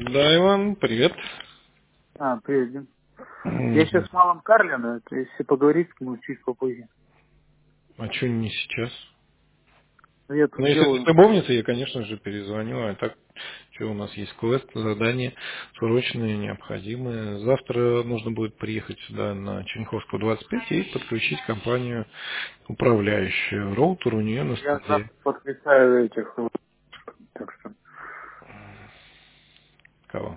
Да, Иван, привет. Привет, Дим. Я сейчас Мгм. с малым Карлином, то есть если поговорить, мы чуть попозже. А что не сейчас? Ну, я Ну, тут если ты с делаю. любовницей, я, конечно же, перезвоню. А так, что у нас есть квест, задание срочные, необходимые. Завтра нужно будет приехать сюда на Черняховскую 25 и подключить компанию управляющую. Роутер у нее на Я столе. завтра подключаю этих, так что. Кого?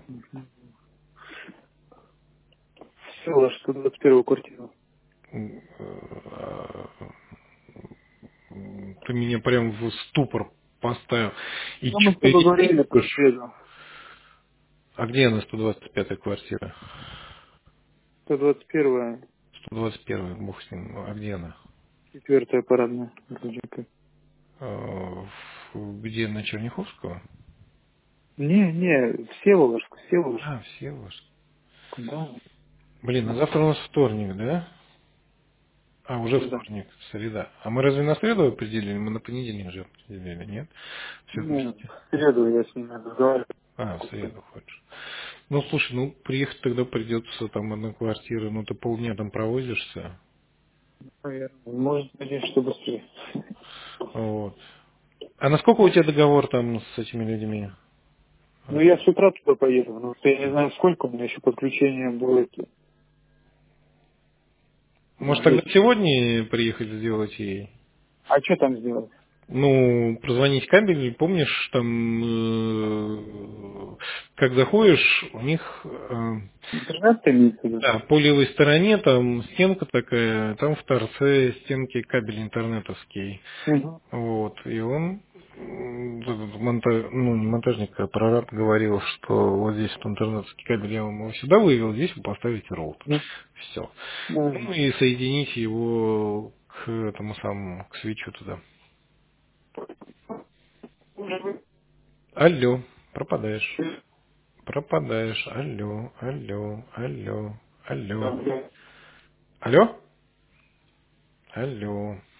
Все, что 21 квартиру. Ты меня прям в ступор поставил. И Ну, мы с что, тобой говорили про среду. А где она, 125-я квартира? 121, 121-я, бог с ним. А где она? 4 парадная. Вроде как. Где, на Черняховского? Не, Всеволожск, Всеволожск. А, Всеволожск. Да. Блин, а завтра у нас вторник, да? А, уже Среда. вторник, среда. А мы разве на среду определили? Мы на понедельник же определили, нет? Все Не, вместе. в среду я с ними разговариваю. А, в среду хочешь. Ну, слушай, ну, приехать тогда придется там одна квартира, ну, ты полдня там провозишься. Наверное. Может быть, что быстрее. Вот. А насколько у тебя договор там с этими людьми? Ну, я с утра туда поеду, но я не знаю, сколько у меня еще подключение будет. Может, тогда Здесь. сегодня приехать сделать ей? А что там сделать? Ну, прозвонить кабель, помнишь, там, как заходишь, у них, Интернет-то имеется в виду? да, по левой стороне там стенка такая, там в торце стенки кабель интернетовский. Угу. Вот, и он, этот ну, не монтажник, а прораб говорил, что вот здесь вот интернетский кабель, я вам его сюда вывел, здесь вы поставите роутер. Ну, Все. Ну наверное. и соедините его к этому самому, к свечу туда. Алло, пропадаешь. Пропадаешь. Алло, алло, алло, алло. Алло? Алло?